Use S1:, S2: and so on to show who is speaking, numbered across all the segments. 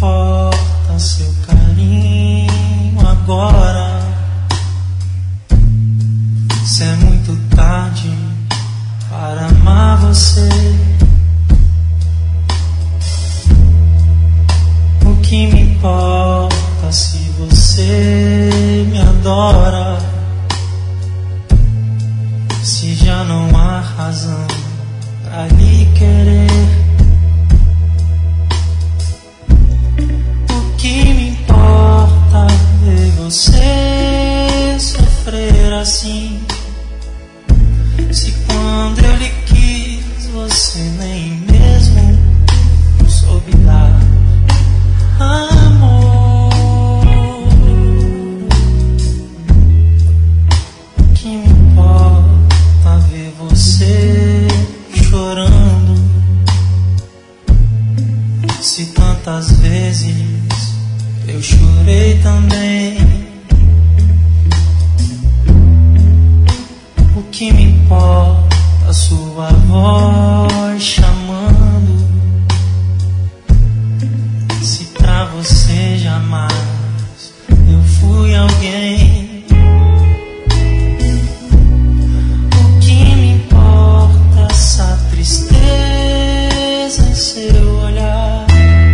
S1: importa seu carinho agora? Se é muito tarde para amar você, o que me importa se você me adora? Se já não há razão pra lhe querer, o que me importa ver você sofrer assim? Se quando eu lhe quis você nem mesmo soube dar amor. O que me importa ver você chorando? Se tantas vezes eu chorei também. O que me importa a sua voz chamando? Se pra você jamais eu fui alguém. O que me importa essa tristeza em seu olhar?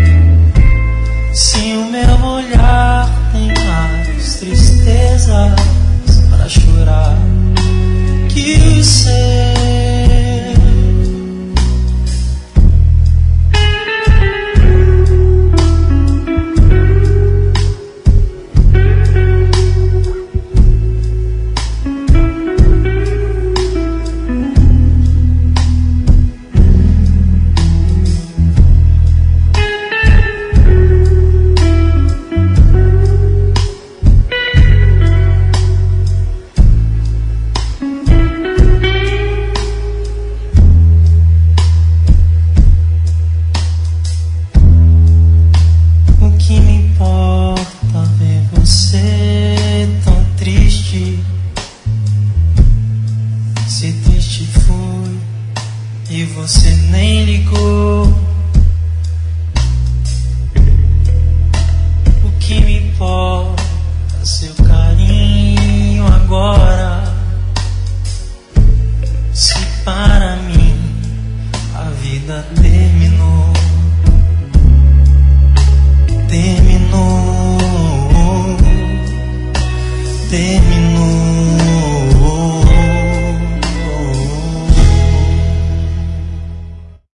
S1: Se o meu olhar tem mais tristezas para chorar que o seu. Se triste fui e você nem ligou, o que me importa seu carinho agora? Se para mim a vida terminou, terminou, terminou.